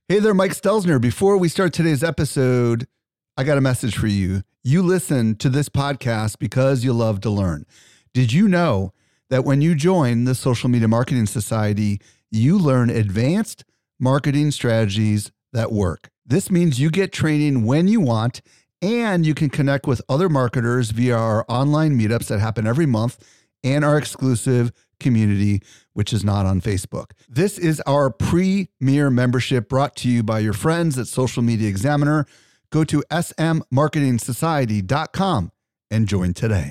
Hey there, Mike Stelzner. Before we start today's episode, I got a message for you. You listen to this podcast because you love to learn. Did you know that when you join the Social Media Marketing Society, you learn advanced marketing strategies that work? This means you get training when you want, and you can connect with other marketers via our online meetups that happen every month and our exclusive community, which is not on Facebook. This is our premier membership brought to you by your friends at Social Media Examiner. Go to smmarketingsociety.com and join today.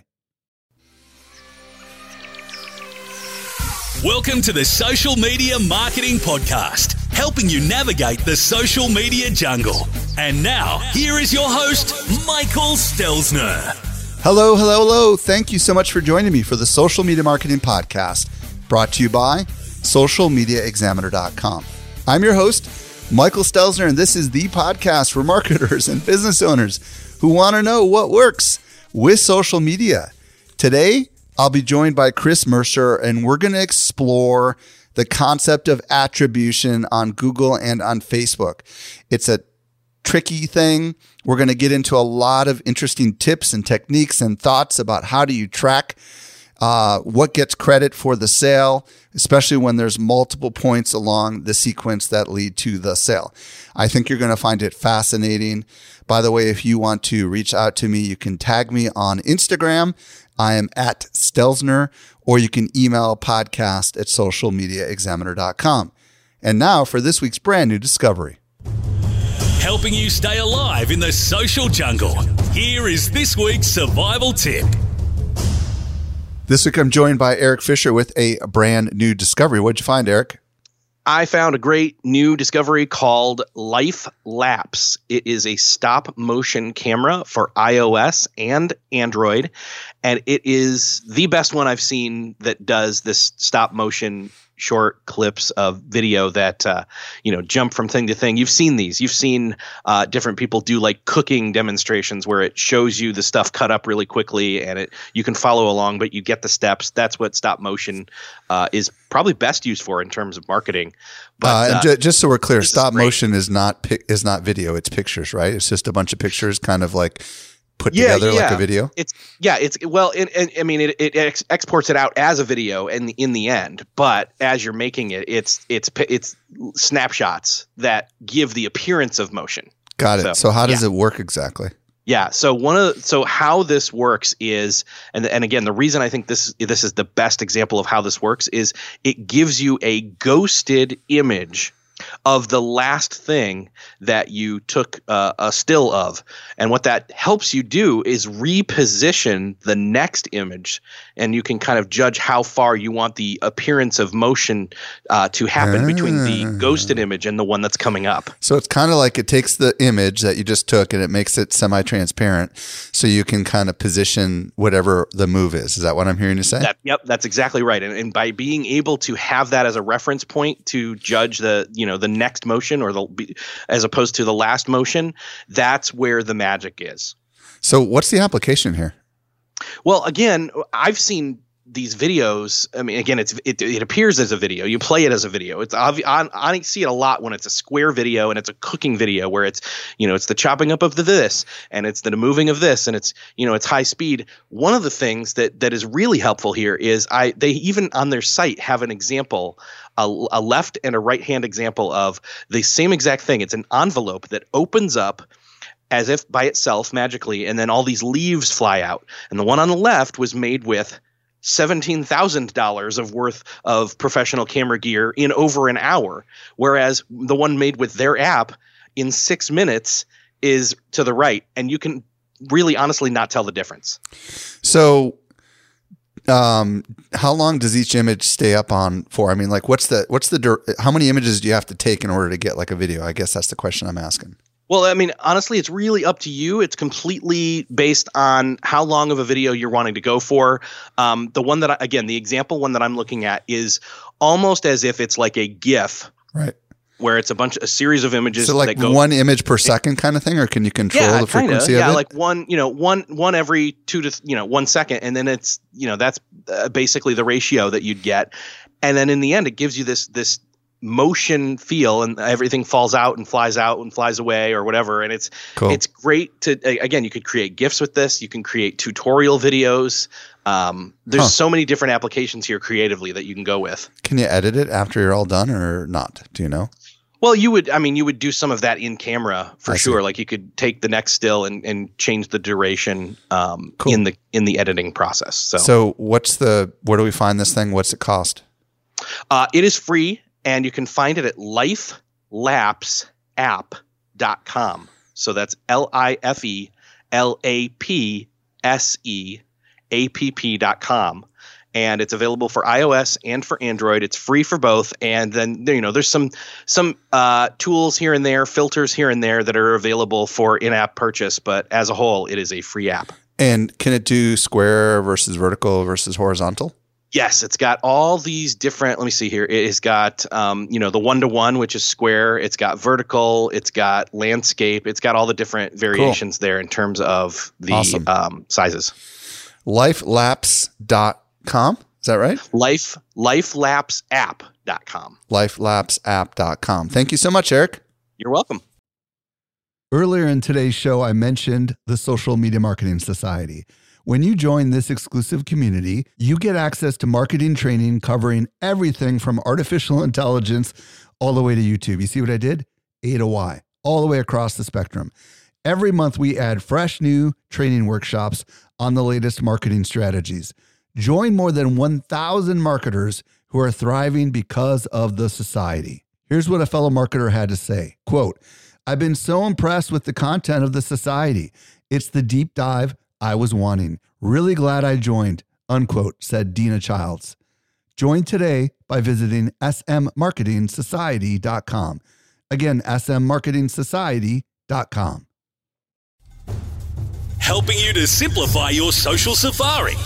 Welcome to the Social Media Marketing Podcast, helping you navigate the social media jungle. And now, here is your host, Michael Stelzner. Hello. Thank you so much for joining me for the Social Media Marketing Podcast, brought to you by socialmediaexaminer.com. I'm your host, Michael Stelzner, and this is the podcast for marketers and business owners who want to know what works with social media. Today, I'll be joined by Chris Mercer, and we're going to explore the concept of attribution on Google and on Facebook. It's a tricky thing. We're going to get into a lot of interesting tips and techniques and thoughts about how do you track what gets credit for the sale, especially when there's multiple points along the sequence that lead to the sale. I think you're going to find it fascinating. By the way, if you want to reach out to me, you can tag me on Instagram. I am at Stelzner, or you can email podcast at socialmediaexaminer.com. And now for this week's brand new discovery. Helping you stay alive in the social jungle. Here is this week's survival tip. This week I'm joined by Eric Fisher with a brand new discovery. What'd you find, Eric? I found a great new discovery called Life Lapse. It is a stop motion camera for iOS and Android, and it is the best one I've seen that does this stop motion short clips of video that jump from thing to thing. You've seen these. You've seen different people do like cooking demonstrations where it shows you the stuff cut up really quickly, and you can follow along, but you get the steps. That's what stop motion is probably best used for in terms of marketing. But just so we're clear, stop motion is not video. It's pictures, right? It's just a bunch of pictures, kind of like put together like a video. It exports it out as a video in the end, but as you're making it, it's snapshots that give the appearance of motion. Got it. So how does it work exactly? Yeah. So how this works is, and again, the reason I think this is the best example of how this works is it gives you a ghosted image of the last thing that you took a still of. And what that helps you do is reposition the next image, and you can kind of judge how far you want the appearance of motion to happen between the ghosted image and the one that's coming up. So it's kind of like it takes the image that you just took and it makes it semi-transparent so you can kind of position whatever the move is. Is that what I'm hearing you say? Yep, that's exactly right. And by being able to have that as a reference point to judge the next motion as opposed to the last motion, that's where the magic is. So what's the application here? Well, again, I've seen these videos. I mean, again, it appears as a video. You play it as a video. It's I see it a lot when it's a square video and it's a cooking video where it's the chopping up of this and it's the moving of this and it's high speed. One of the things that is really helpful here is they even on their site have an example, a left and a right hand example of the same exact thing. It's an envelope that opens up as if by itself magically, and then all these leaves fly out. And the one on the left was made with $17,000 of worth of professional camera gear in over an hour, whereas the one made with their app in 6 minutes is to the right, and you can really honestly not tell the difference. So how long does each image stay up on for? I mean, like how many images do you have to take in order to get like a video? I guess that's the question I'm asking. Well, I mean, honestly, it's really up to you. It's completely based on how long of a video you're wanting to go for. The one that the example one that I'm looking at is almost as if it's like a GIF, right? Where it's a series of images. So like one image per second kind of thing, or can you control the frequency of it? Yeah, like one every 2 to 1 second, and then it's that's basically the ratio that you'd get, and then in the end, it gives you this motion feel, and everything falls out and flies away or whatever. And it's Cool. It's great to, again, you could create GIFs with this. You can create tutorial videos. There's so many different applications here creatively that you can go with. Can you edit it after you're all done or not? Do you know? Well, you would do some of that in camera for I see. sure. Like you could take the next still and change the duration Cool. in the editing process. So where do we find this thing? What's it cost? It is free, and you can find it at lifelapsapp.com. So that's LIFELAPSEAPP.com. And it's available for iOS and for Android. It's free for both. And then, there's some tools here and there, filters here and there that are available for in-app purchase. But as a whole, it is a free app. And can it do square versus vertical versus horizontal? Yes, it's got all these different. Let me see here. It has got, the 1-to-1, which is square. It's got vertical. It's got landscape. It's got all the different variations there in terms of the Awesome. Sizes. Lifelapse.com. Is that right? Lifelapsapp.com. Lifelapsapp.com. Thank you so much, Eric. You're welcome. Earlier in today's show, I mentioned the Social Media Marketing Society. When you join this exclusive community, you get access to marketing training covering everything from artificial intelligence all the way to YouTube. You see what I did? A to Y, all the way across the spectrum. Every month, we add fresh new training workshops on the latest marketing strategies. Join more than 1,000 marketers who are thriving because of the society. Here's what a fellow marketer had to say. Quote, "I've been so impressed with the content of the society. It's the deep dive I was wanting. Really glad I joined," unquote, said Dina Childs. Join today by visiting smmarketingsociety.com. Again, smmarketingsociety.com. Helping you to simplify your social safari.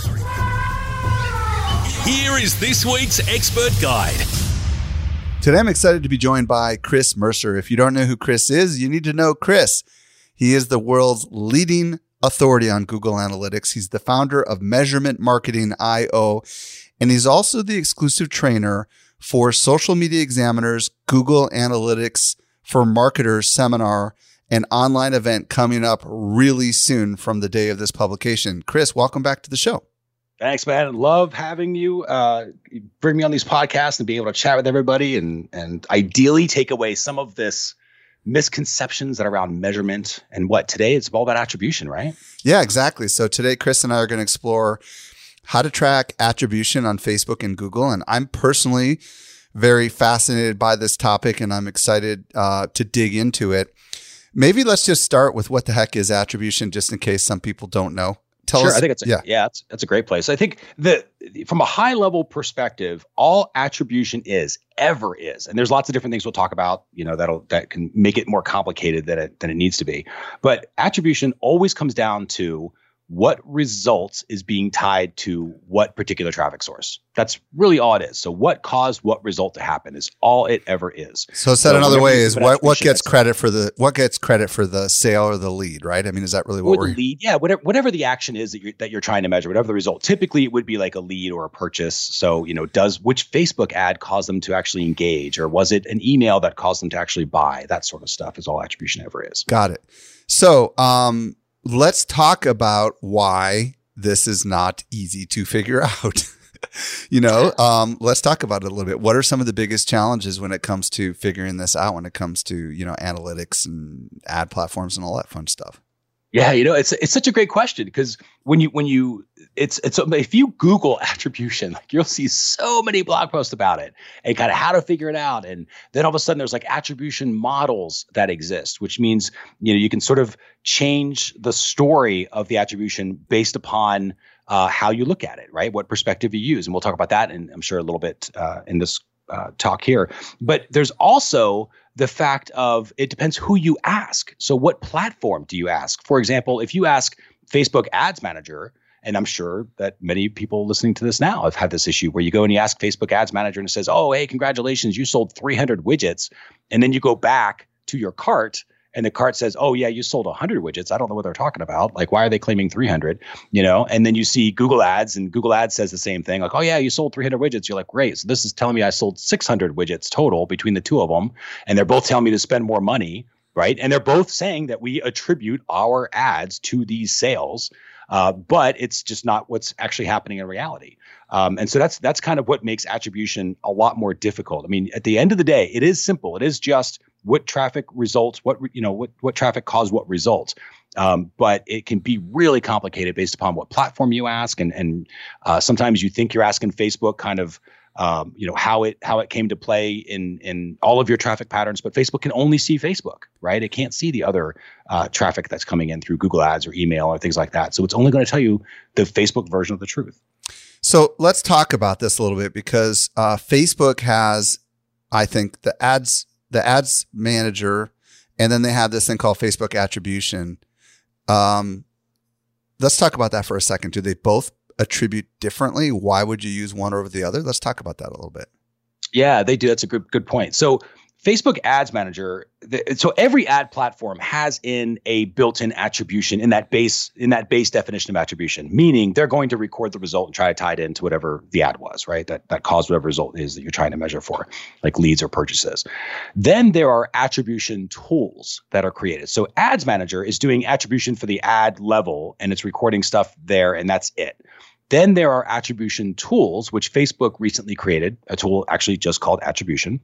Here is this week's expert guide. Today, I'm excited to be joined by Chris Mercer. If you don't know who Chris is, you need to know Chris. He is the world's leading authority on Google Analytics. He's the founder of Measurement Marketing IO, and he's also the exclusive trainer for Social Media Examiner's Google Analytics for Marketers seminar, an online event coming up really soon from the day of this publication. Chris, welcome back to the show. Thanks, man. Love having you bring me on these podcasts and be able to chat with everybody and ideally take away some of this misconceptions that are around measurement and what today it's all about attribution, right? Yeah, exactly. So today, Chris and I are going to explore how to track attribution on Facebook and Google. And I'm personally very fascinated by this topic, and I'm excited to dig into it. Maybe let's just start with what the heck is attribution, just in case some people don't know. Tell us. I think that's a great place. I think that from a high level perspective, all attribution is, and there's lots of different things we'll talk about, that can make it more complicated than it needs to be. But attribution always comes down to what results is being tied to what particular traffic source. That's really all it is. So what caused what result to happen is all it ever is. So said another way is what gets credit for the sale or the lead, right? I mean, is that really what we're lead? Yeah, whatever the action is that you're trying to measure, whatever the result. Typically, it would be like a lead or a purchase. So does which Facebook ad cause them to actually engage, or was it an email that caused them to actually buy? That sort of stuff is all attribution ever is. Got it. So let's talk about why this is not easy to figure out. Let's talk about it a little bit. What are some of the biggest challenges when it comes to figuring this out, when it comes to, analytics and ad platforms and all that fun stuff? Yeah, it's such a great question, because if you Google attribution, you'll see so many blog posts about it and kind of how to figure it out. And then all of a sudden there's attribution models that exist, which means, you can sort of change the story of the attribution based upon how you look at it, right? What perspective you use. And we'll talk about that, and I'm sure a little bit in this talk here. But there's also the fact of it depends who you ask. So what platform do you ask? For example, if you ask Facebook Ads Manager, and I'm sure that many people listening to this now have had this issue where you go and you ask Facebook Ads Manager and it says, "Oh, hey, congratulations, you sold 300 widgets." And then you go back to your cart and the cart says, oh yeah, you sold 100 widgets. I don't know what they're talking about. Like, why are they claiming 300? You know, and then you see Google Ads, and Google Ads says the same thing. Like, oh yeah, you sold 300 widgets. You're like, great. So this is telling me I sold 600 widgets total between the two of them. And they're both telling me to spend more money, right? And they're both saying that we attribute our ads to these sales. But it's just not what's actually happening in reality. And so that's kind of what makes attribution a lot more difficult. I mean, at the end of the day, it is simple. It is just what traffic results, what traffic caused what results. But it can be really complicated based upon what platform you ask. And sometimes you think you're asking Facebook kind of, how it came to play in all of your traffic patterns, but Facebook can only see Facebook, right? It can't see the other traffic that's coming in through Google Ads or email or things like that. So it's only going to tell you the Facebook version of the truth. So let's talk about this a little bit, because Facebook has, I think, the ads manager, and then they have this thing called Facebook attribution. Let's talk about that for a second. Do they both attribute differently? Why would you use one over the other? Let's talk about that a little bit. Yeah, they do. That's a good point. So Facebook Ads Manager, so every ad platform has in a built-in attribution in that base definition of attribution, meaning they're going to record the result and try to tie it into whatever the ad was, right? That caused whatever result is that you're trying to measure for, like leads or purchases. Then there are attribution tools that are created. So Ads Manager is doing attribution for the ad level, and it's recording stuff there, and that's it. Then there are attribution tools, which Facebook recently created, a tool actually just called Attribution.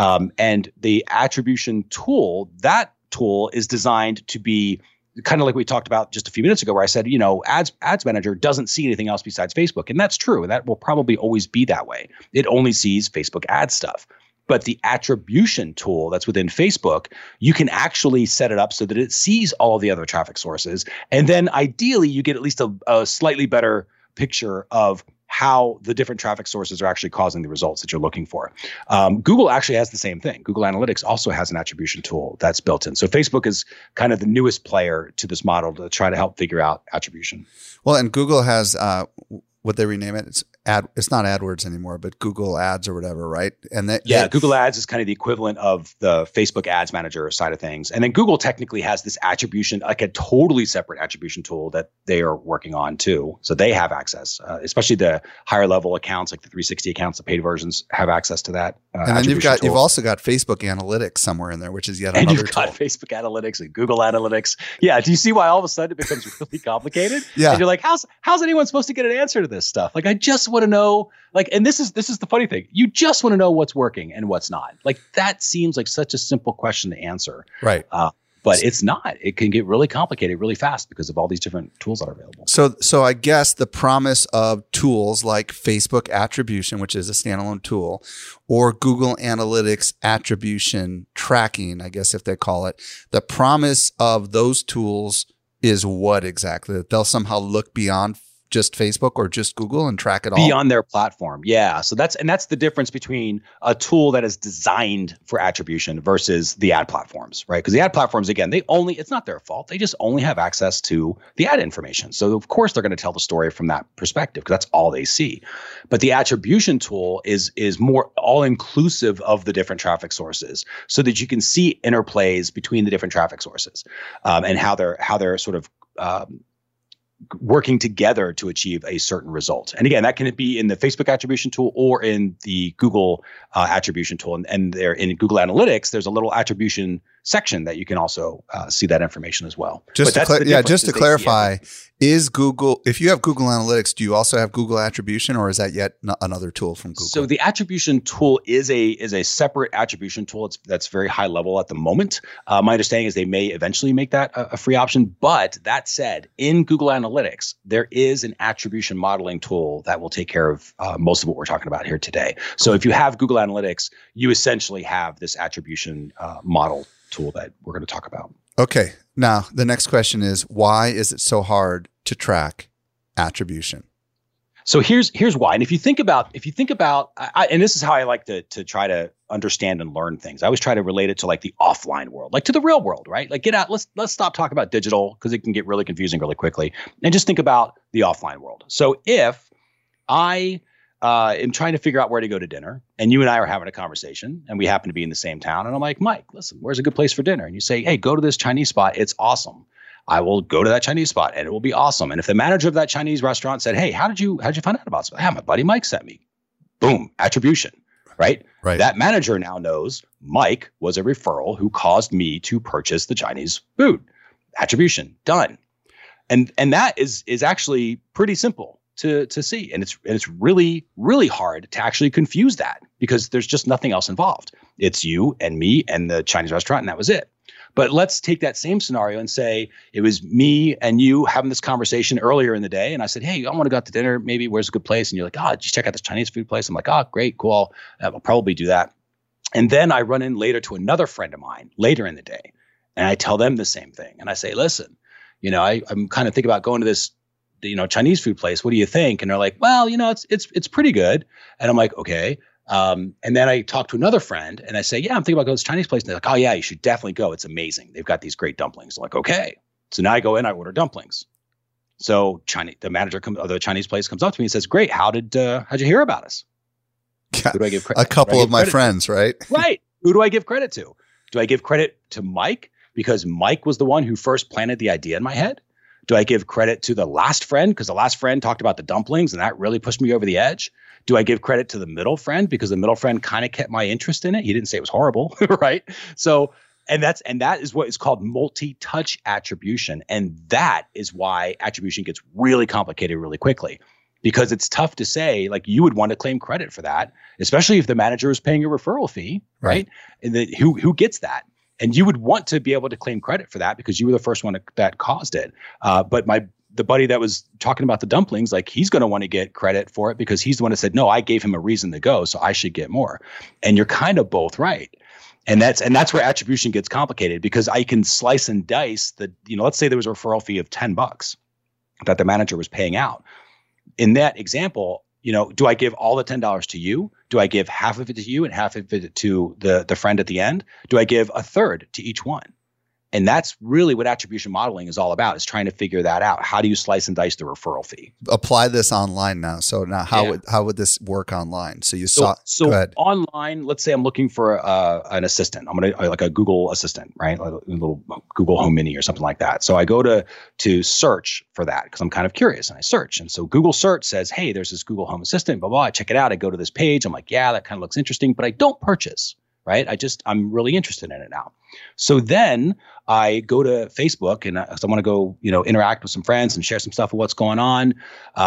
And the attribution tool, that tool is designed to be kind of like we talked about just a few minutes ago, where I said, Ads Manager doesn't see anything else besides Facebook. And that's true. That will probably always be that way. It only sees Facebook ad stuff. But the attribution tool that's within Facebook, you can actually set it up so that it sees all the other traffic sources. And then ideally, you get at least a slightly better picture of how the different traffic sources are actually causing the results that you're looking for. Google actually has the same thing. Google Analytics also has an attribution tool that's built in. So Facebook is kind of the newest player to this model to try to help figure out attribution. Well, and Google has what they rename it. It's not AdWords anymore, but Google Ads or whatever, right? And Google Ads is kind of the equivalent of the Facebook Ads Manager side of things. And then Google technically has this attribution, like a totally separate attribution tool that they are working on too. So they have access, especially the higher level accounts, like the 360 accounts, the paid versions have access to that. And then you've also got Facebook Analytics somewhere in there, which is yet another tool. And you've got Facebook Analytics and Google Analytics. Yeah. Do you see why all of a sudden it becomes really complicated? Yeah. And you're like, how's anyone supposed to get an answer to this stuff? Like, I just want to know, like, and this is the funny thing. You just want to know what's working and what's not. Like, that seems like such a simple question to answer. Right. But it's not. It can get really complicated really fast because of all these different tools that are available. So I guess the promise of tools like Facebook Attribution, which is a standalone tool, or Google Analytics Attribution Tracking, I guess if they call it, the promise of those tools is what exactly? That they'll somehow look beyond just Facebook or just Google and track it all? Beyond their platform. Yeah. So that's the difference between a tool that is designed for attribution versus the ad platforms, right? Because the ad platforms, again, it's not their fault. They just only have access to the ad information. So of course they're going to tell the story from that perspective because that's all they see. But the attribution tool is more all inclusive of the different traffic sources so that you can see interplays between the different traffic sources and how they're sort of working together to achieve a certain result. And again, that can be in the Facebook attribution tool or in the Google attribution tool. And there in Google Analytics, there's a little attribution section that you can also see that information as well. Just to clarify, is Google, if you have Google Analytics, do you also have Google Attribution, or is that yet another tool from Google? So the attribution tool is a separate attribution tool. That's very high level at the moment. My understanding is they may eventually make that a free option. But that said, in Google Analytics, there is an attribution modeling tool that will take care of most of what we're talking about here today. So if you have Google Analytics, you essentially have this attribution model tool that we're going to talk about. Okay. Now, the next question is, why is it so hard to track attribution? So here's why. And if you think about, and this is how I like to try to understand and learn things. I always try to relate it to like the offline world, like to the real world, right? Like get out, let's stop talking about digital because it can get really confusing really quickly, and just think about the offline world. So if I am trying to figure out where to go to dinner. And you and I are having a conversation and we happen to be in the same town. And I'm like, Mike, listen, where's a good place for dinner? And you say, hey, go to this Chinese spot. It's awesome. I will go to that Chinese spot and it will be awesome. And if the manager of that Chinese restaurant said, hey, how'd you find out about it? Yeah, my buddy Mike sent me. Boom, attribution, right? That manager now knows Mike was a referral who caused me to purchase the Chinese food. Attribution, done. And that is actually pretty simple to see. And it's really, really hard to actually confuse that because there's just nothing else involved. It's you and me and the Chinese restaurant, and that was it. But let's take that same scenario and say it was me and you having this conversation earlier in the day. And I said, hey, I want to go out to dinner. Maybe where's a good place? And you're like, did you check out this Chinese food place? I'm like, great, cool. I'll probably do that. And then I run in later to another friend of mine later in the day. And I tell them the same thing. And I say, listen, I'm kind of thinking about going to this, Chinese food place. What do you think? And they're like, well, it's pretty good. And I'm like, okay. And then I talk to another friend and I say, yeah, I'm thinking about going to this Chinese place. And they're like, oh yeah, you should definitely go. It's amazing. They've got these great dumplings. I'm like, okay. So now I go in, I order dumplings. So the manager of the Chinese place comes up to me and says, great. How'd you hear about us? Yeah, who do I give credit? A couple of my friends, right? Right. Who do I give credit to? Do I give credit to Mike because Mike was the one who first planted the idea in my head? Do I give credit to the last friend because the last friend talked about the dumplings and that really pushed me over the edge? Do I give credit to the middle friend because the middle friend kind of kept my interest in it? He didn't say it was horrible, right? So, and that is what is called multi-touch attribution. And that is why attribution gets really complicated really quickly because it's tough to say, like you would want to claim credit for that, especially if the manager is paying a referral fee, right? And who gets that? And you would want to be able to claim credit for that because you were the first one that caused it. But the buddy that was talking about the dumplings, like he's going to want to get credit for it because he's the one that said, no, I gave him a reason to go, so I should get more. And you're kind of both right. And that's where attribution gets complicated because I can slice and dice let's say there was a referral fee of $10 that the manager was paying out. In that example, do I give all the $10 to you? Do I give half of it to you and half of it to the friend at the end? Do I give a third to each one? And that's really what attribution modeling is all about, is trying to figure that out. How do you slice and dice the referral fee? Apply this online now. So now how would this work online? So go ahead. Online, let's say I'm looking for an assistant. I'm going to like a Google Assistant, right? Like a little Google Home Mini or something like that. So I go to search for that because I'm kind of curious and I search. And so Google search says, hey, there's this Google Home Assistant, blah, blah. I check it out. I go to this page. I'm like, yeah, that kind of looks interesting, but I don't purchase. Right. I'm really interested in it now. So then I go to Facebook and I want to go, interact with some friends and share some stuff of what's going on.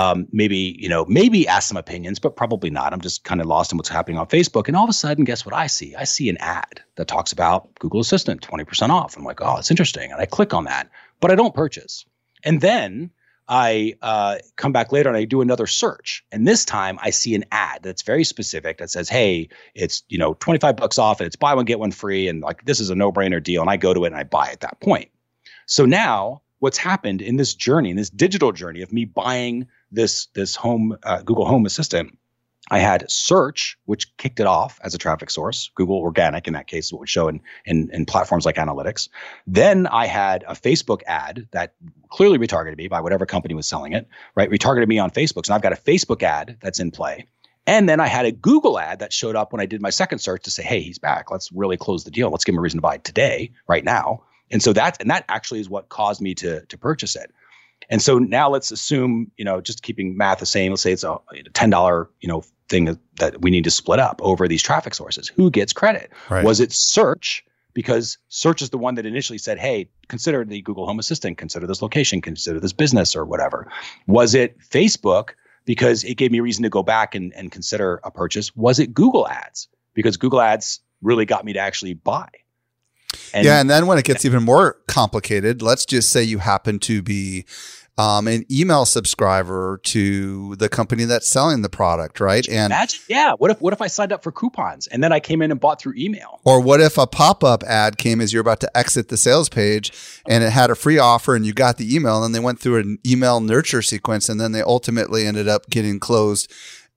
Maybe ask some opinions, but probably not. I'm just kind of lost in what's happening on Facebook. And all of a sudden, guess what I see? I see an ad that talks about Google Assistant, 20% off. I'm like, oh, it's interesting. And I click on that, but I don't purchase. And then I come back later and I do another search. And this time I see an ad that's very specific that says, hey, it's, $25 off and it's buy one, get one free. And like, this is a no-brainer deal. And I go to it and I buy at that point. So now what's happened in this journey, in this digital journey of me buying this home, Google Home Assistant, I had search, which kicked it off as a traffic source. Google organic in that case is what would show in platforms like analytics. Then I had a Facebook ad that clearly retargeted me by whatever company was selling it, right? Retargeted me on Facebook. So I've got a Facebook ad that's in play. And then I had a Google ad that showed up when I did my second search to say, hey, he's back. Let's really close the deal. Let's give him a reason to buy it today, right now. And so that actually is what caused me to purchase it. And so now let's assume, just keeping math the same, let's say it's a $10, thing that we need to split up over these traffic sources. Who gets credit? Right. Was it search? Because search is the one that initially said, hey, consider the Google Home Assistant, consider this location, consider this business or whatever. Was it Facebook? Because it gave me a reason to go back and consider a purchase. Was it Google Ads? Because Google Ads really got me to actually buy. And then when it gets even more complicated, let's just say you happen to be an email subscriber to the company that's selling the product, right? And imagine, what if I signed up for coupons and then I came in and bought through email? Or what if a pop-up ad came as you're about to exit the sales page and it had a free offer and you got the email and then they went through an email nurture sequence and then they ultimately ended up getting closed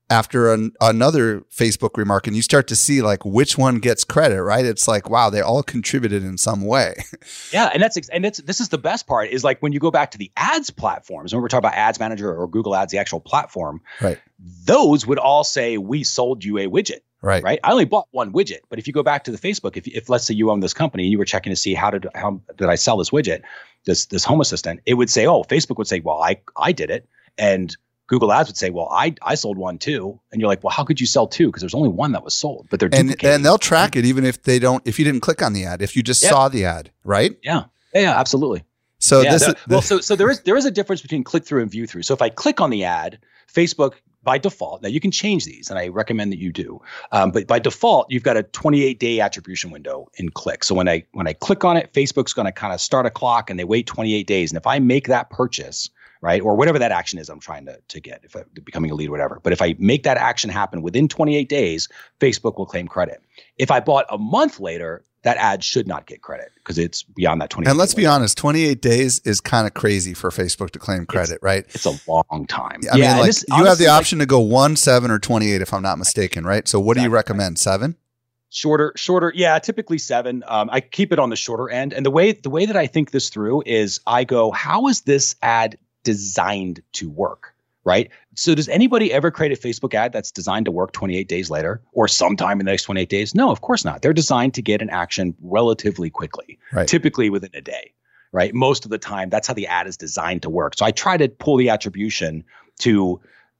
after another Facebook remark, and you start to see like which one gets credit, right? It's like, wow, they all contributed in some way. Yeah, and this is the best part is like when you go back to the ads platforms, when we're talking about Ads Manager or Google Ads, the actual platform, right? Those would all say we sold you a widget. Right. I only bought one widget, but if you go back to the Facebook, if let's say you own this company and you were checking to see how did I sell this widget, this Home Assistant, it would say, oh, Facebook would say, well, I did it, and Google Ads would say, well, I sold one too, and you're like, well, how could you sell two? Because there's only one that was sold, but they're duplicating. And they'll track it even if if you didn't click on the ad, if you just saw the ad, right? Yeah, absolutely. So so there is a difference between click through and view through. So if I click on the ad, Facebook by default, now you can change these, and I recommend that you do. But by default, you've got a 28-day attribution window in click. So when I click on it, Facebook's going to kind of start a clock, and they wait 28 days. And if I make that purchase, right, or whatever that action is I'm trying to get, if I'm becoming a lead or whatever, but if I make that action happen within 28 days, Facebook will claim credit. If I bought a month later, that ad should not get credit because it's beyond that 28 days. And let's be honest, 28 days is kind of crazy for Facebook to claim credit, right? It's a long time. I mean, like you have the option to go 1, 7, or 28, if I'm not mistaken, right? So what do you recommend? 7? Shorter. Yeah, typically 7. I keep it on the shorter end. And the way that I think this through is I go, how is this ad designed to work? Right. So does anybody ever create a Facebook ad that's designed to work 28 days later or sometime in the next 28 days? No, of course not. They're designed to get an action relatively quickly, typically within a day. Right. Most of the time, that's how the ad is designed to work. So I try to pull the attribution to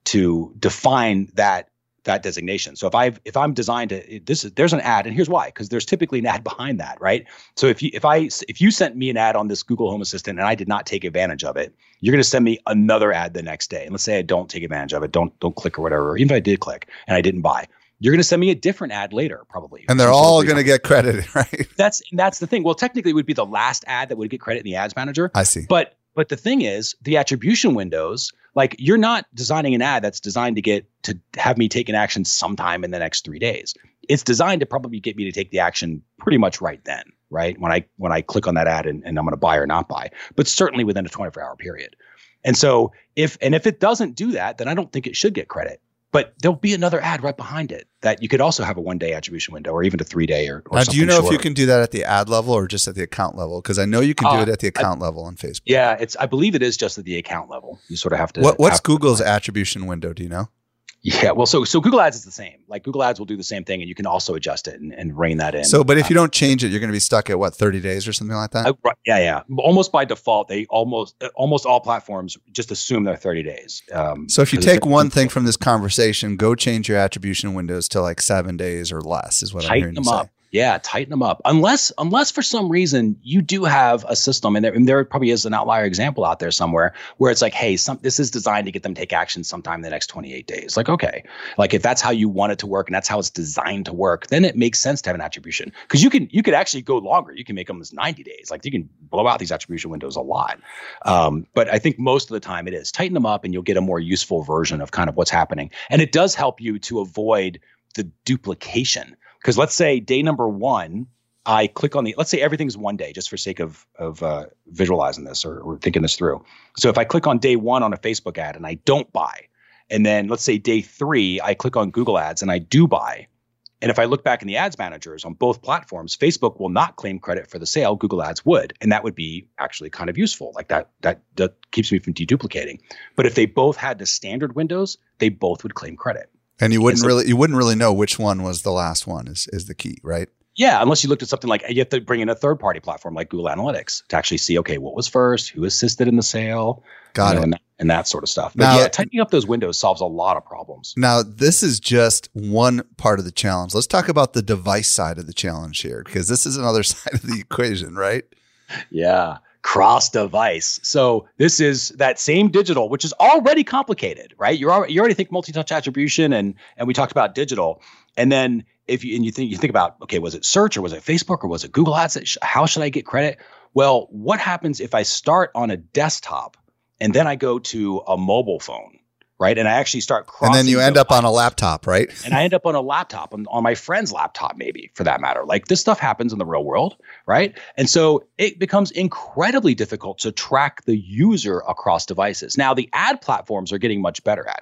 define that designation. So if I'm designed to there's an ad, and here's why, because there's typically an ad behind that, right? So if you sent me an ad on this Google Home Assistant and I did not take advantage of it, you're going to send me another ad the next day. And let's say I don't take advantage of it, don't click or whatever, or even if I did click and I didn't buy, you're going to send me a different ad later, probably. And they're all going to get credit, right? That's the thing. Well, technically it would be the last ad that would get credit in the Ads Manager. I see. But the thing is, the attribution windows, like you're not designing an ad that's designed to have me take an action sometime in the next 3 days. It's designed to probably get me to take the action pretty much right then, right? When I click on that ad and I'm going to buy or not buy, but certainly within a 24-hour period. And so if it doesn't do that, then I don't think it should get credit. But there'll be another ad right behind it that you could also have a 1-day attribution window or even a 3-day or now, something. Do you know shorter. if you can do that at the ad level or just at the account level? Because I know you can do it at the account level on Facebook. Yeah, I believe it is just at the account level. You sort of have to. What's Google's attribution window? Do you know? Yeah, well, so Google Ads is the same. Like Google Ads will do the same thing, and you can also adjust it and rein that in. So, but if you don't change it, you're going to be stuck at 30 days or something like that? Yeah. Almost by default, they almost all platforms just assume they're 30 days. So if you take one thing from this conversation, go change your attribution windows to like 7 days or less is what I'm hearing you say. Yeah, tighten them up. Unless for some reason you do have a system, and there probably is an outlier example out there somewhere where it's like, hey, this is designed to get them to take action sometime in the next 28 days. Like, okay, like if that's how you want it to work and that's how it's designed to work, then it makes sense to have an attribution because you could actually go longer. You can make them as 90 days. Like you can blow out these attribution windows a lot. But I think most of the time it is tighten them up, and you'll get a more useful version of kind of what's happening. And it does help you to avoid the duplication. Because let's say day number 1, I click on let's say everything's 1 day, just for sake of visualizing this or thinking this through. So if I click on day 1 on a Facebook ad and I don't buy, and then let's say day 3, I click on Google Ads and I do buy. And if I look back in the ads managers on both platforms, Facebook will not claim credit for the sale. Google Ads would. And that would be actually kind of useful. Like that keeps me from deduplicating. But if they both had the standard windows, they both would claim credit. And you wouldn't really know which one was the last one is the key, right? Yeah, unless you looked at something like you have to bring in a third-party platform like Google Analytics to actually see, okay, what was first, who assisted in the sale, got it, and that sort of stuff. But yeah, tightening up those windows solves a lot of problems. Now, this is just one part of the challenge. Let's talk about the device side of the challenge here, because this is another side of the equation, right? Yeah. Cross device. So this is that same digital, which is already complicated, right? You already think multi-touch attribution, and we talked about digital, and then you think about, okay, was it search or was it Facebook or was it Google Ads? How should I get credit? Well, what happens if I start on a desktop and then I go to a mobile phone, right? And I actually start crossing. And then you end up on a laptop, right? And I end up on a laptop, on my friend's laptop, maybe, for that matter. Like this stuff happens in the real world, right? And so it becomes incredibly difficult to track the user across devices. Now, the ad platforms are getting much better at it.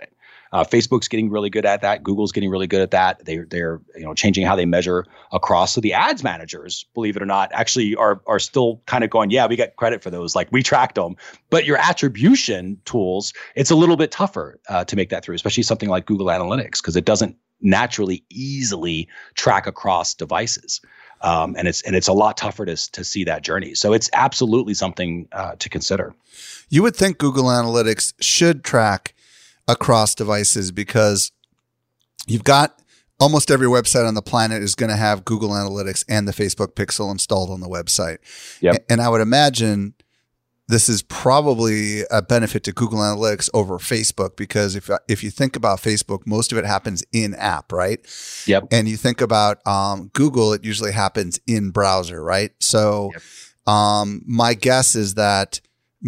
Facebook's getting really good at that. Google's getting really good at that. They're changing how they measure across. So the ads managers, believe it or not, actually are still kind of going, yeah, we get credit for those. Like we tracked them. But your attribution tools, it's a little bit tougher to make that through, especially something like Google Analytics, because it doesn't naturally easily track across devices. And it's a lot tougher to see that journey. So it's absolutely something to consider. You would think Google Analytics should track across devices because you've got almost every website on the planet is going to have Google Analytics and the Facebook Pixel installed on the website. Yep. And I would imagine this is probably a benefit to Google Analytics over Facebook because if you think about Facebook, most of it happens in app, right? Yep. And you think about Google, it usually happens in browser, right? So my guess is that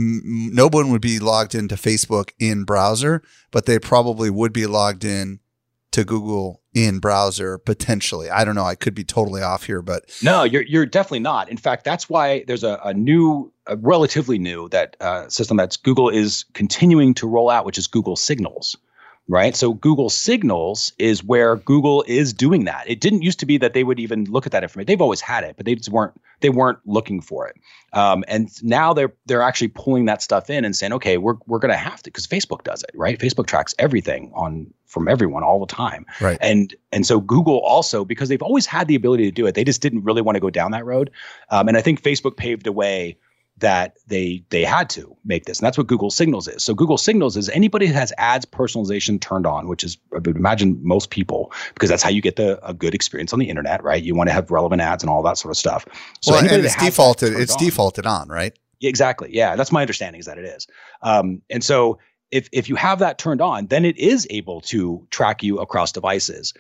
no one would be logged into Facebook in browser, but they probably would be logged in to Google in browser potentially. I don't know. I could be totally off here, but no, you're definitely not. In fact, that's why there's a relatively new system that's Google is continuing to roll out, which is Google Signals. Right. So Google Signals is where Google is doing that. It didn't used to be that they would even look at that information. They've always had it, but they weren't looking for it. And now they're actually pulling that stuff in and saying, okay, we're going to have to, because Facebook does it, right? Facebook tracks everything from everyone all the time. Right. And so Google also, because they've always had the ability to do it, they just didn't really want to go down that road. And I think Facebook paved a way that they had to make this. And that's what Google Signals is. So Google Signals is anybody that has ads personalization turned on, which is, I would imagine most people, because that's how you get a good experience on the internet, right? You want to have relevant ads and all that sort of stuff. So and it's defaulted on, right? Exactly. Yeah. That's my understanding is that it is. And so if you have that turned on, then it is able to track you across devices.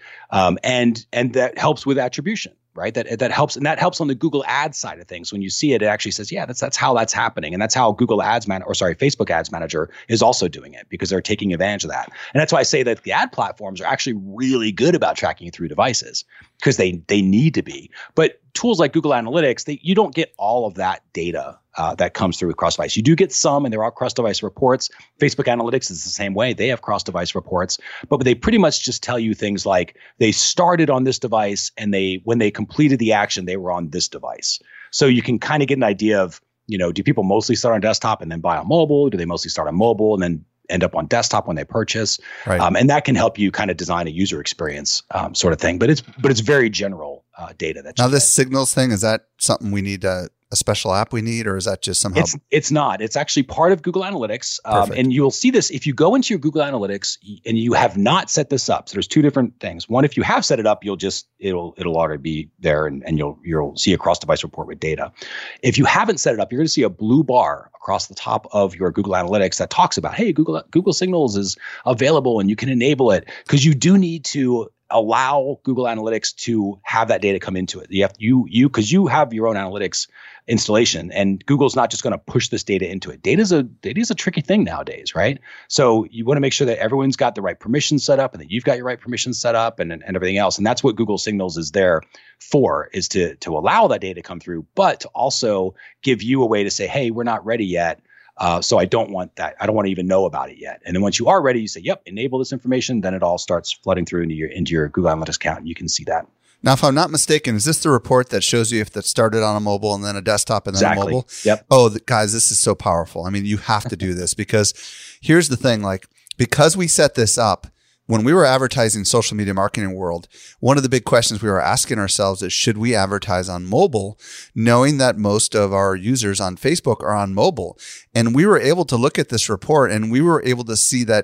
And that helps with attribution. Right. That helps. And that helps on the Google Ads side of things. When you see it, it actually says, yeah, that's how that's happening. And that's how Facebook Ads Manager is also doing it because they're taking advantage of that. And that's why I say that the ad platforms are actually really good about tracking you through devices because they need to be. But tools like Google Analytics, you don't get all of that data that comes through with cross-device. You do get some, and there are cross-device reports. Facebook Analytics is the same way. They have cross-device reports, but they pretty much just tell you things like they started on this device, and when they completed the action, they were on this device. So you can kind of get an idea of, do people mostly start on desktop and then buy on mobile? Do they mostly start on mobile and then end up on desktop when they purchase? Right. And that can help you kind of design a user experience sort of thing. But it's very general data. Now, this Signals thing, is that something we need a special app we need, or is that just somehow? It's not. It's actually part of Google Analytics. And you'll see this if you go into your Google Analytics and you have not set this up. So there's two different things. One, if you have set it up, it'll already be there and you'll see a cross-device report with data. If you haven't set it up, you're going to see a blue bar across the top of your Google Analytics that talks about, hey, Google Signals is available and you can enable it, because you do need to allow Google Analytics to have that data come into it. Because you have your own analytics installation, and Google's not just going to push this data into it. Data's a tricky thing nowadays, right? So you want to make sure that everyone's got the right permissions set up, and that you've got your right permissions set up, and everything else. And that's what Google Signals is there for, is to allow that data to come through, but to also give you a way to say, hey, we're not ready yet. So I don't want that. I don't want to even know about it yet. And then once you are ready, you say, yep, enable this information. Then it all starts flooding through into your Google Analytics account, and you can see that. Now, if I'm not mistaken, is this the report that shows you if that started on a mobile and then a desktop and then a mobile? Yep. Oh, guys, this is so powerful. I mean, you have to do this because here's the thing, because we set this up, when we were advertising social media marketing world, one of the big questions we were asking ourselves is, should we advertise on mobile, knowing that most of our users on Facebook are on mobile? And we were able to look at this report, and we were able to see that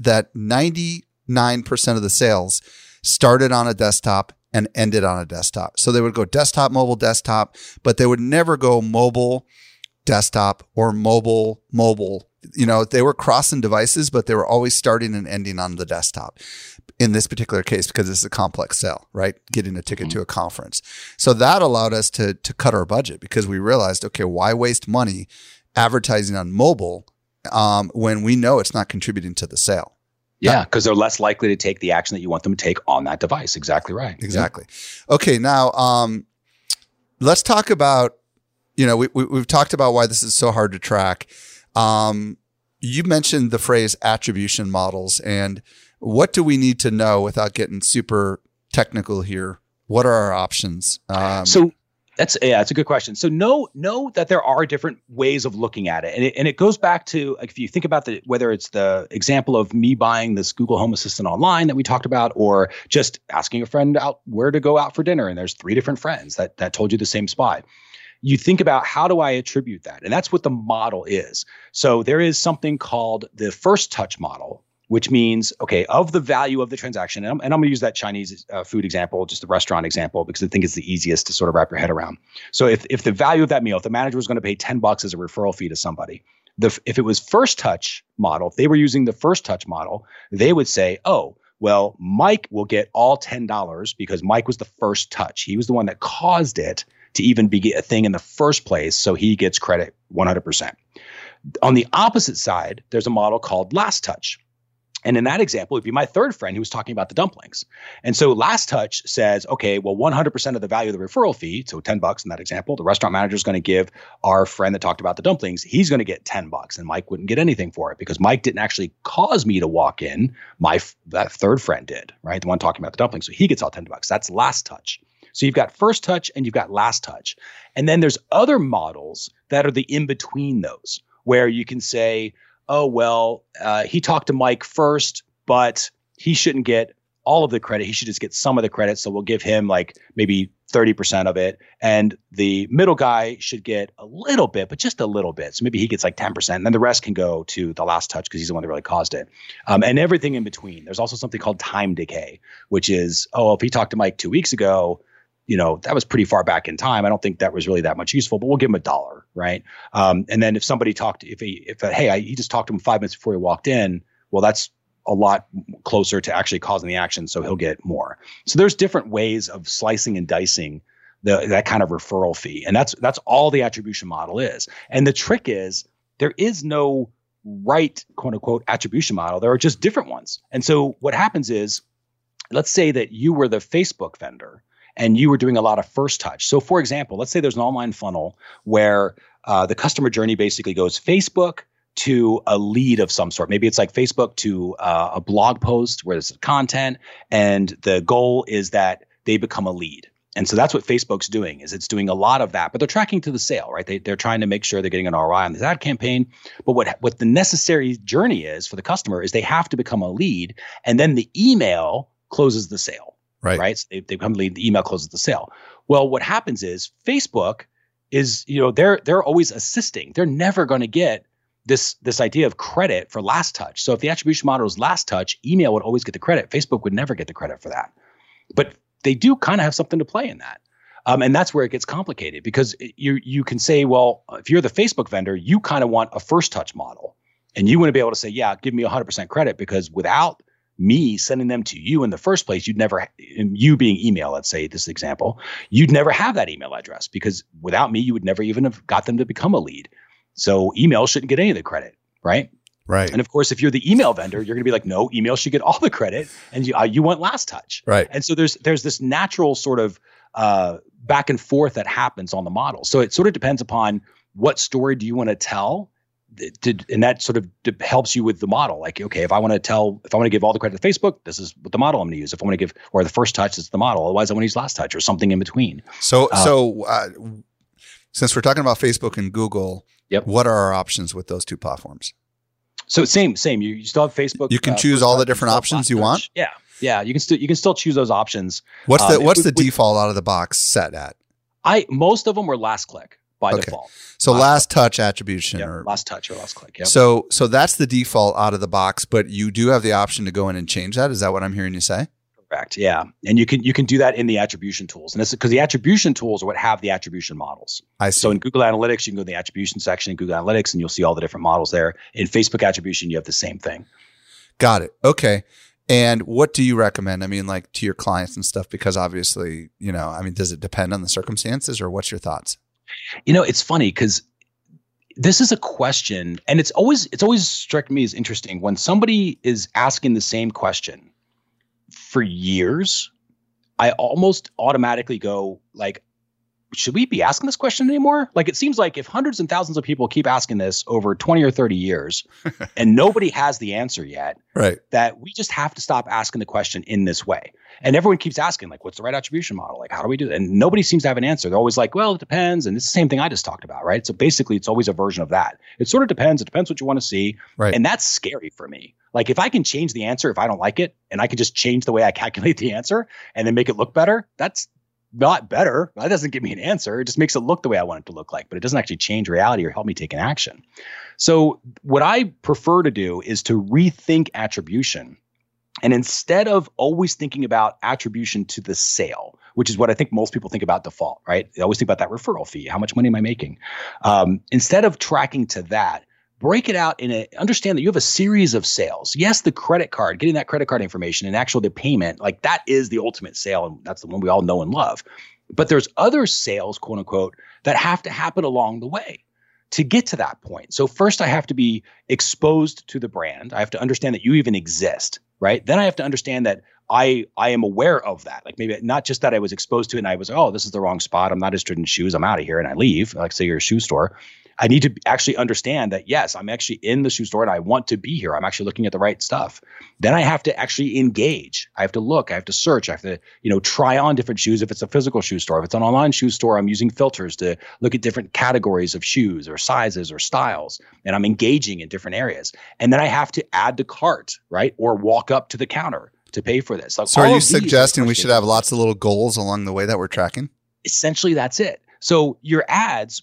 99% of the sales started on a desktop and ended on a desktop. So they would go desktop, mobile, but they would never go mobile, desktop, or mobile. They were crossing devices, but they were always starting and ending on the desktop in this particular case, because it's a complex sale, right? Getting a ticket to a conference. So that allowed us to cut our budget, because we realized, okay, why waste money advertising on mobile when we know it's not contributing to the sale? Yeah, because they're less likely to take the action that you want them to take on that device. Exactly right. Exactly. Yeah. Okay, now let's talk about, we've talked about why this is so hard to track. You mentioned the phrase attribution models, and What do we need to know without getting super technical here? What are our options? So that's a good question. So know that there are different ways of looking at it. And it goes back to, like, if you think about whether it's the example of me buying this Google Home Assistant online that we talked about, or just asking a friend out where to go out for dinner, and there's 3 different friends that told you the same spot. You think about, how do I attribute that? And that's what the model is. So there is something called the first touch model, which means, okay, of the value of the transaction, and I'm going to use that Chinese food example, just the restaurant example, because I think it's the easiest to sort of wrap your head around. So if the value of that meal, if the manager was going to pay $10 as a referral fee to somebody, if it was first touch model, if they were using the first touch model, they would say, oh, well, Mike will get all $10 because Mike was the first touch. He was the one that caused it to even be a thing in the first place, so he gets credit 100%. On the opposite side, there's a model called last touch. And in that example, it'd be my third friend who was talking about the dumplings. And so last touch says, okay, well, 100% of the value of the referral fee, so $10 in that example, the restaurant manager is going to give our friend that talked about the dumplings, he's going to get $10, and Mike wouldn't get anything for it because Mike didn't actually cause me to walk in. That third friend did, right? The one talking about the dumplings. So he gets all $10. That's last touch. So you've got first touch and you've got last touch. And then there's other models that are the in-between those, where you can say, oh, well, he talked to Mike first, but he shouldn't get all of the credit. He should just get some of the credit. So we'll give him like maybe 30% of it. And the middle guy should get a little bit, but just a little bit. So maybe he gets like 10%. And then the rest can go to the last touch because he's the one that really caused it. And everything in between. There's also something called time decay, which is, oh, if he talked to Mike 2 weeks ago, that was pretty far back in time. I don't think that was really that much useful, but we'll give him $1, right? And then if somebody talked, he just talked to him 5 minutes before he walked in, well, that's a lot closer to actually causing the action, so he'll get more. So there's different ways of slicing and dicing that kind of referral fee, and that's all the attribution model is. And the trick is there is no right, quote unquote, attribution model. There are just different ones. And so what happens is, let's say that you were the Facebook vendor and you were doing a lot of first touch. So for example, let's say there's an online funnel where the customer journey basically goes Facebook to a lead of some sort. Maybe it's like Facebook to a blog post where there's content, and the goal is that they become a lead. And so that's what Facebook's doing, is it's doing a lot of that, but they're tracking to the sale, right? They're trying to make sure they're getting an ROI on this ad campaign. But what the necessary journey is for the customer is they have to become a lead, and then the email closes the sale. Right. So they become lead. The email closes the sale. Well, what happens is Facebook is, they're always assisting. They're never going to get this idea of credit for last touch. So if the attribution model is last touch, email would always get the credit. Facebook would never get the credit for that. But they do kind of have something to play in that. And that's where it gets complicated, because you can say, well, if you're the Facebook vendor, you kind of want a first touch model, and you want to be able to say, yeah, give me 100% credit, because without me sending them to you in the first place, you being email, let's say this example, you'd never have that email address, because without me, you would never even have got them to become a lead. So email shouldn't get any of the credit, right? Right. And of course, if you're the email vendor, you're going to be like, no, email should get all the credit, and you want last touch. Right. And so there's this natural sort of back and forth that happens on the model. So it sort of depends upon what story do you want to tell. And that sort of helps you with the model. Like, okay, if I want to give all the credit to Facebook, this is what the model I'm going to use. If I want to give, or the first touch, it's the model. Otherwise, I want to use last touch or something in between. So since we're talking about Facebook and Google, yep, what are our options with those two platforms? So same. You still have Facebook. You can choose all the different options you want. Yeah. You can still choose those options. What's the default out of the box set at? Most of them were last click by default. So last touch attribution, or last touch or last click. Yep. So that's the default out of the box, but you do have the option to go in and change that. Is that what I'm hearing you say? Correct. Yeah. And you can do that in the attribution tools. And it's because the attribution tools are what have the attribution models. I see. So in Google Analytics, you can go to the attribution section in Google Analytics, and you'll see all the different models there. In Facebook attribution, you have the same thing. Got it. Okay. And what do you recommend? I mean, like to your clients and stuff, because obviously, does it depend on the circumstances, or what's your thoughts? It's funny because this is a question, and it's always struck me as interesting when somebody is asking the same question for years. I almost automatically go like, should we be asking this question anymore? Like, it seems like if hundreds and thousands of people keep asking this over 20 or 30 years and nobody has the answer yet, right, that we just have to stop asking the question in this way. And everyone keeps asking, like, what's the right attribution model? Like, how do we do that? And nobody seems to have an answer. They're always like, well, it depends. And it's the same thing I just talked about, right? So basically, it's always a version of that. It sort of depends. It depends what you want to see. Right. And that's scary for me. Like, if I can change the answer, if I don't like it, and I can just change the way I calculate the answer and then make it look better, that's not better. That doesn't give me an answer. It just makes it look the way I want it to look like, but it doesn't actually change reality or help me take an action. So what I prefer to do is to rethink attribution. And instead of always thinking about attribution to the sale, which is what I think most people think about default, right? They always think about that referral fee. How much money am I making? Instead of tracking to that, break it out understand that you have a series of sales. Yes, the credit card, getting that credit card information and actually the payment, like that is the ultimate sale. And that's the one we all know and love. But there's other sales, quote unquote, that have to happen along the way to get to that point. So first I have to be exposed to the brand. I have to understand that you even exist, right? Then I have to understand that I am aware of that. Like maybe not just that I was exposed to it and I was, oh, this is the wrong spot. I'm not interested in shoes. I'm out of here and I leave. Like say you're a shoe store. I need to actually understand that, yes, I'm actually in the shoe store and I want to be here. I'm actually looking at the right stuff. Then I have to actually engage. I have to look, I have to search, I have to, try on different shoes. If it's a physical shoe store, if it's an online shoe store, I'm using filters to look at different categories of shoes or sizes or styles, and I'm engaging in different areas. And then I have to add to cart, right? Or walk up to the counter to pay for this. So are you suggesting we should have lots of little goals along the way that we're tracking? Essentially, that's it. So your ads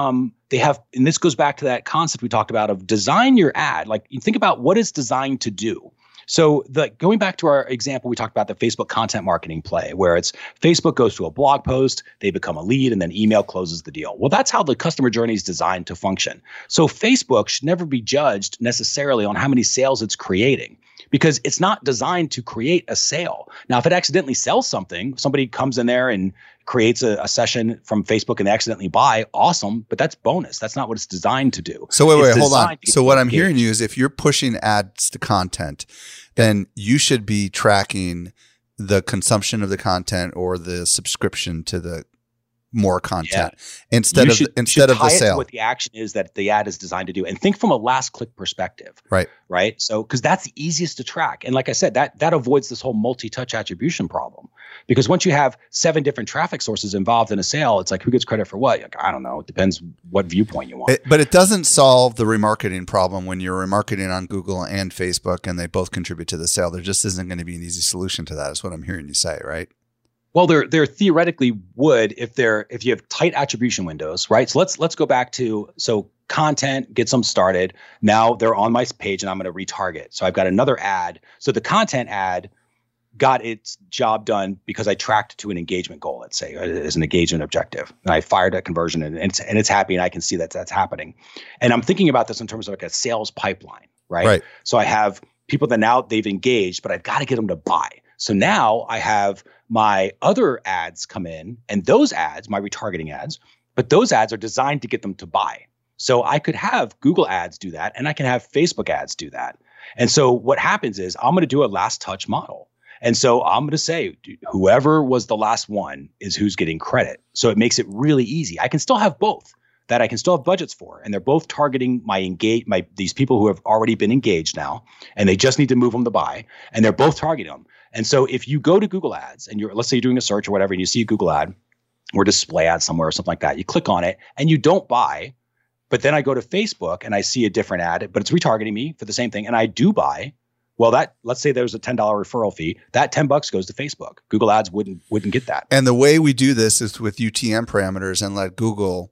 and this goes back to that concept we talked about of design your ad. Like you think about what it's designed to do. So going back to our example, we talked about the Facebook content marketing play where it's Facebook goes to a blog post, they become a lead, and then email closes the deal. Well, that's how the customer journey is designed to function. So Facebook should never be judged necessarily on how many sales it's creating, because it's not designed to create a sale. Now, if it accidentally sells something, somebody comes in there and creates a session from Facebook and they accidentally buy, awesome, but that's bonus. That's not what it's designed to do. So wait, hold on. So what I'm hearing you is if you're pushing ads to content, then you should be tracking the consumption of the content or the subscription to the more content instead of the sale. What the action is that the ad is designed to do, and think from a last click perspective. Right. So because that's the easiest to track, and like I said, that avoids this whole multi-touch attribution problem. Because once you have 7 different traffic sources involved in a sale, it's like who gets credit for what? Like, I don't know. It depends what viewpoint you want. But it doesn't solve the remarketing problem when you're remarketing on Google and Facebook, and they both contribute to the sale. There just isn't going to be an easy solution to that. Is what I'm hearing you say, right? Well, there theoretically would if you have tight attribution windows, right? So let's go back to content gets them started. Now they're on my page and I'm going to retarget. So I've got another ad. So the content ad got its job done because I tracked to an engagement goal, let's say, as an engagement objective, and I fired that conversion and it's happy and I can see that that's happening. And I'm thinking about this in terms of like a sales pipeline, right? So I have people that now they've engaged, but I've got to get them to buy. So now I have my other ads come in, and those ads, my retargeting ads, but those ads are designed to get them to buy. So I could have Google ads do that, and I can have Facebook ads do that. And so what happens is I'm going to do a last touch model. And so I'm going to say whoever was the last one is who's getting credit. So it makes it really easy. I can still have both that I can still have budgets for, and they're both targeting these people who have already been engaged now, and they just need to move them to buy, and they're both targeting them. And so if you go to Google Ads and let's say you're doing a search or whatever, and you see a Google ad or display ad somewhere or something like that, you click on it and you don't buy, but then I go to Facebook and I see a different ad, but it's retargeting me for the same thing, and I do buy. Well, let's say there's a $10 referral fee. That $10 goes to Facebook. Google Ads wouldn't get that. And the way we do this is with UTM parameters and let Google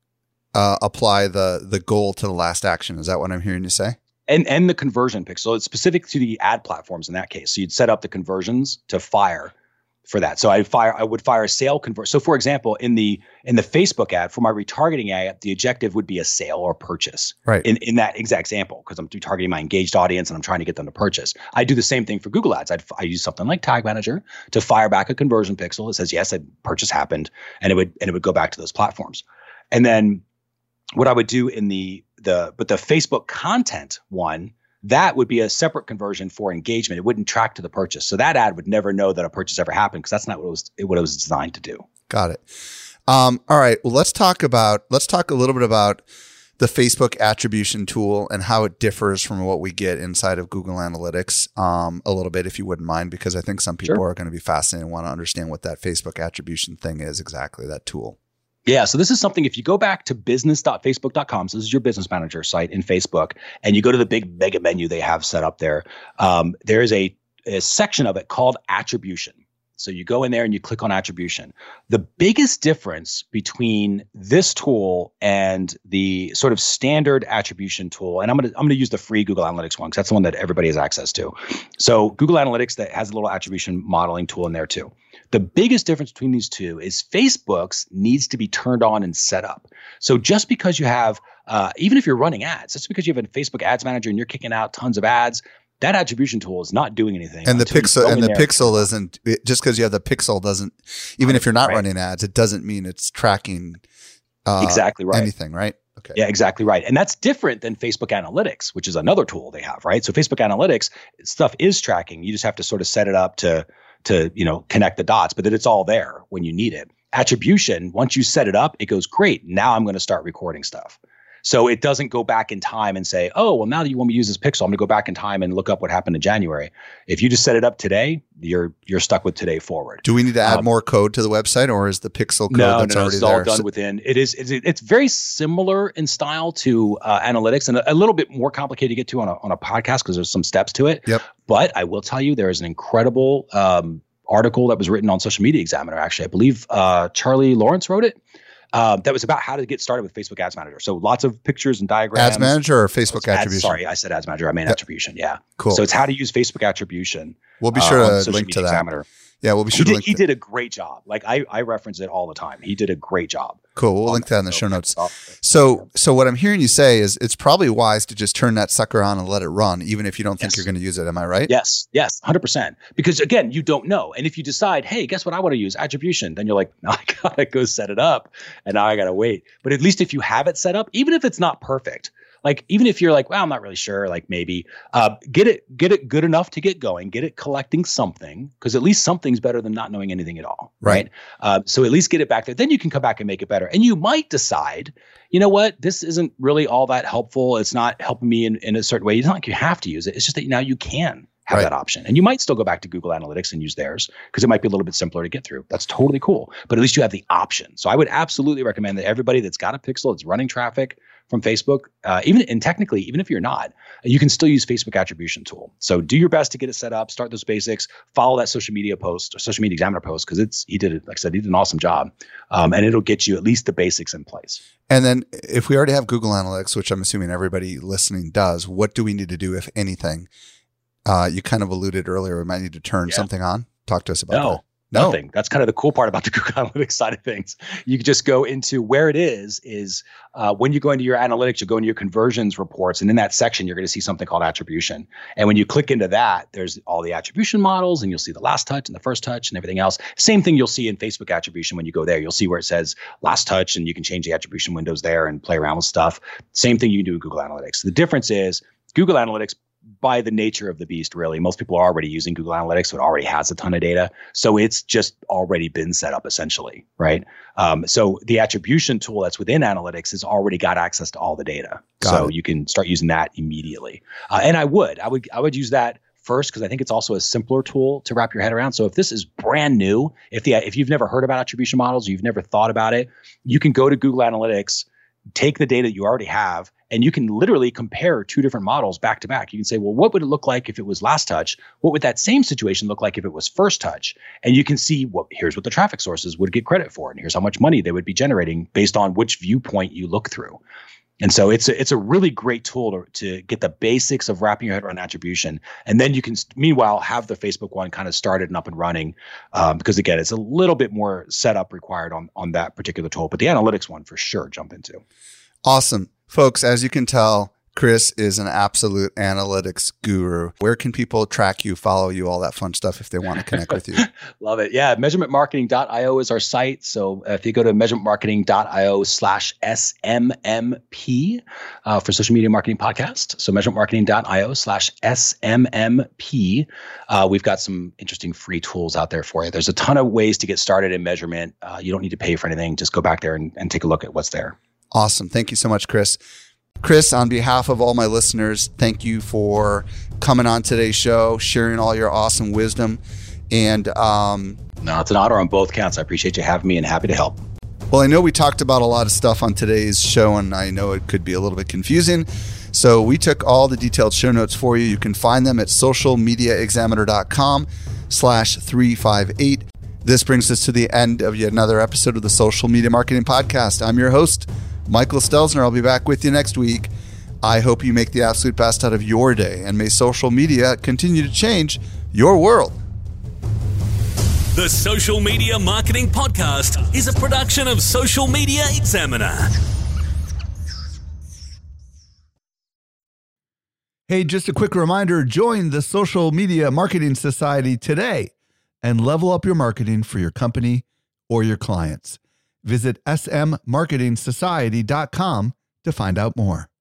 apply the goal to the last action. Is that what I'm hearing you say? And the conversion pixel. It's specific to the ad platforms in that case. So you'd set up the conversions to fire for that. So I would fire a sale convert. So for example, in the Facebook ad for my retargeting ad, the objective would be a sale or purchase. Right. In that exact example, because I'm retargeting my engaged audience and I'm trying to get them to purchase. I do the same thing for Google Ads. I use something like Tag Manager to fire back a conversion pixel that says yes, a purchase happened, and it would go back to those platforms. And then what I would do in the Facebook content one, that would be a separate conversion for engagement. It wouldn't track to the purchase. So that ad would never know that a purchase ever happened because that's not what it was designed to do. Got it. All right. Well, let's talk a little bit about the Facebook attribution tool and how it differs from what we get inside of Google Analytics a little bit, if you wouldn't mind, because I think some people are going to be fascinated and want to understand what that Facebook attribution thing is exactly, that tool. Yeah. So this is something, if you go back to business.facebook.com, so this is your business manager site in Facebook, and you go to the big mega menu they have set up there, there is a section of it called attribution. So you go in there and you click on attribution. The biggest difference between this tool and the sort of standard attribution tool, and I'm gonna use the free Google Analytics one because that's the one that everybody has access to. So Google Analytics that has a little attribution modeling tool in there too. The biggest difference between these two is Facebook's needs to be turned on and set up. So just because you have, even if you're running ads, just because you have a Facebook Ads Manager and you're kicking out tons of ads, that attribution tool is not doing anything. And the pixel isn't, just because you have the pixel doesn't, even if you're not running ads, it doesn't mean it's tracking exactly right. anything, right? Okay. Yeah, exactly right. And that's different than Facebook Analytics, which is another tool they have, right? So Facebook Analytics stuff is tracking. You just have to sort of set it up to connect the dots, but then it's all there when you need it. Attribution, once you set it up, it goes, great. Now I'm going to start recording stuff. So it doesn't go back in time and say, oh, well, now that you want me to use this pixel, I'm going to go back in time and look up what happened in January. If you just set it up today, you're stuck with today forward. Do we need to add more code to the website, or is the pixel code that's already there? No, it's all done within. It's very similar in style to analytics, and a little bit more complicated to get to on a podcast because there's some steps to it. Yep. But I will tell you, there is an incredible article that was written on Social Media Examiner. Actually, I believe Charlie Lawrence wrote it. That was about how to get started with Facebook Ads Manager. So lots of pictures and diagrams. Ads Manager or Facebook Attribution? Sorry, I said Ads Manager. I meant Attribution. Yeah. Cool. So it's how to use Facebook Attribution. We'll be sure to link to that. Examiner. Yeah, we'll be sure to link. He did a great job. Like I reference it all the time. He did a great job. Cool. We'll link that in the show notes. So what I'm hearing you say is it's probably wise to just turn that sucker on and let it run, even if you don't think you're going to use it. Am I right? Yes, 100%. Because again, you don't know. And if you decide, hey, guess what I want to use? Attribution. Then you're like, no, I got to go set it up. And now I got to wait. But at least if you have it set up, even if it's not perfect, like even if you're like, well, I'm not really sure, like maybe get it good enough to get going, get it collecting something, because at least something's better than not knowing anything at all. Right. So at least get it back there. Then you can come back and make it better. And you might decide, you know what, this isn't really all that helpful. It's not helping me in a certain way. It's not like you have to use it. It's just that now you can have that option. And you might still go back to Google Analytics and use theirs because it might be a little bit simpler to get through. That's totally cool. But at least you have the option. So I would absolutely recommend that everybody that's got a pixel, that's running traffic from Facebook, even if you're not, you can still use Facebook Attribution tool. So do your best to get it set up, start those basics, follow that social media post or social media examiner post, because he did it, like I said, he did an awesome job. And it'll get you at least the basics in place. And then if we already have Google Analytics, which I'm assuming everybody listening does, what do we need to do, if anything? You kind of alluded earlier, we might need to turn something on. Talk to us about that. Nothing. That's kind of the cool part about the Google Analytics side of things. You can just go into where it is when you go into your analytics, you go into your conversions reports, and in that section, you're going to see something called attribution. And when you click into that, there's all the attribution models, and you'll see the last touch and the first touch and everything else. Same thing you'll see in Facebook attribution when you go there. You'll see where it says last touch, and you can change the attribution windows there and play around with stuff. Same thing you can do with Google Analytics. The difference is Google Analytics, by the nature of the beast, really, most people are already using Google Analytics, so it already has a ton of data. So it's just already been set up essentially, right? So the attribution tool that's within Analytics has already got access to all the data. You can start using that immediately. And I would use that first because I think it's also a simpler tool to wrap your head around. So if this is brand new, if you've never heard about attribution models, you've never thought about it, you can go to Google Analytics, take the data that you already have, and you can literally compare two different models back to back. You can say, well, what would it look like if it was last touch? What would that same situation look like if it was first touch? And you can see, here's what the traffic sources would get credit for, and here's how much money they would be generating based on which viewpoint you look through. And so it's a really great tool to get the basics of wrapping your head around attribution. And then you can, meanwhile, have the Facebook one kind of started and up and running because, again, it's a little bit more setup required on that particular tool. But the analytics one, for sure, jump into. Awesome. Folks, as you can tell, Chris is an absolute analytics guru. Where can people track you, follow you, all that fun stuff if they want to connect with you? Love it. Yeah. Measurementmarketing.io is our site. So if you go to measurementmarketing.io/SMMP for Social Media Marketing Podcast. So measurementmarketing.io/SMMP. We've got some interesting free tools out there for you. There's a ton of ways to get started in measurement. You don't need to pay for anything. Just go back there and take a look at what's there. Awesome. Thank you so much, Chris. Chris, on behalf of all my listeners, thank you for coming on today's show, sharing all your awesome wisdom. And no, it's an honor on both counts. I appreciate you having me and happy to help. Well, I know we talked about a lot of stuff on today's show, and I know it could be a little bit confusing. So we took all the detailed show notes for you. You can find them at socialmediaexaminer.com/358. This brings us to the end of yet another episode of the Social Media Marketing Podcast. I'm your host, Michael Stelzner. I'll be back with you next week. I hope you make the absolute best out of your day, and may social media continue to change your world. The Social Media Marketing Podcast is a production of Social Media Examiner. Hey, just a quick reminder, join the Social Media Marketing Society today and level up your marketing for your company or your clients. Visit smmarketingsociety.com to find out more.